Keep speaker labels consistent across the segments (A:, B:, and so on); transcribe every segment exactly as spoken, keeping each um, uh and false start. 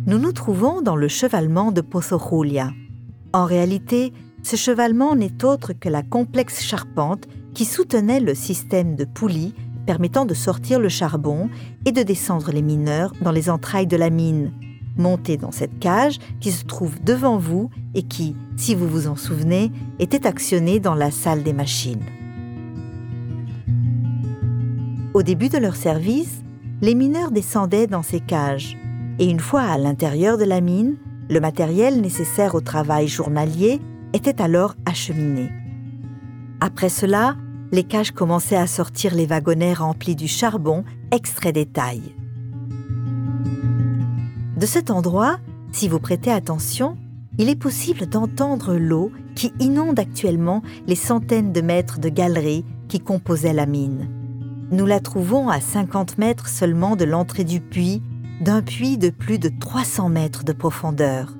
A: Nous nous trouvons dans le chevalement de Pozo Julia. En réalité, ce chevalement n'est autre que la complexe charpente qui soutenait le système de poulies permettant de sortir le charbon et de descendre les mineurs dans les entrailles de la mine, montés dans cette cage qui se trouve devant vous et qui, si vous vous en souvenez, était actionnée dans la salle des machines. Au début de leur service, les mineurs descendaient dans ces cages et une fois à l'intérieur de la mine, le matériel nécessaire au travail journalier était alors acheminé. Après cela, les cages commençaient à sortir les wagonnets remplis du charbon extrait des tailles. De cet endroit, si vous prêtez attention, il est possible d'entendre l'eau qui inonde actuellement les centaines de mètres de galeries qui composaient la mine. Nous la trouvons à cinquante mètres seulement de l'entrée du puits, d'un puits de plus de trois cents mètres de profondeur.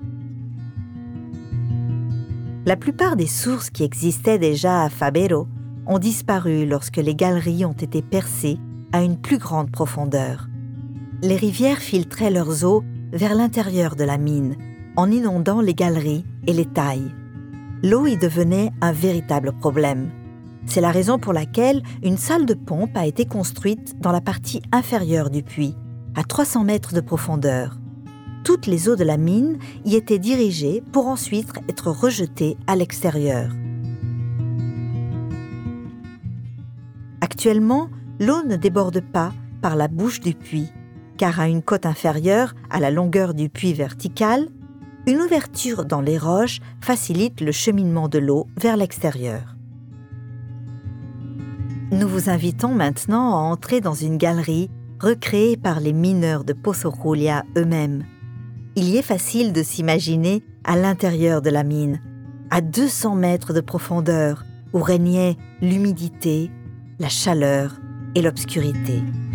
A: La plupart des sources qui existaient déjà à Fabero ont disparu lorsque les galeries ont été percées à une plus grande profondeur. Les rivières filtraient leurs eaux vers l'intérieur de la mine, en inondant les galeries et les tailles. L'eau y devenait un véritable problème. C'est la raison pour laquelle une salle de pompe a été construite dans la partie inférieure du puits, à trois cents mètres de profondeur. Toutes les eaux de la mine y étaient dirigées pour ensuite être rejetées à l'extérieur. Actuellement, l'eau ne déborde pas par la bouche du puits, car à une cote inférieure à la longueur du puits vertical, une ouverture dans les roches facilite le cheminement de l'eau vers l'extérieur. Nous vous invitons maintenant à entrer dans une galerie recréée par les mineurs de Pozo Julia eux-mêmes. Il y est facile de s'imaginer à l'intérieur de la mine, à deux cents mètres de profondeur, où régnait l'humidité, la chaleur et l'obscurité.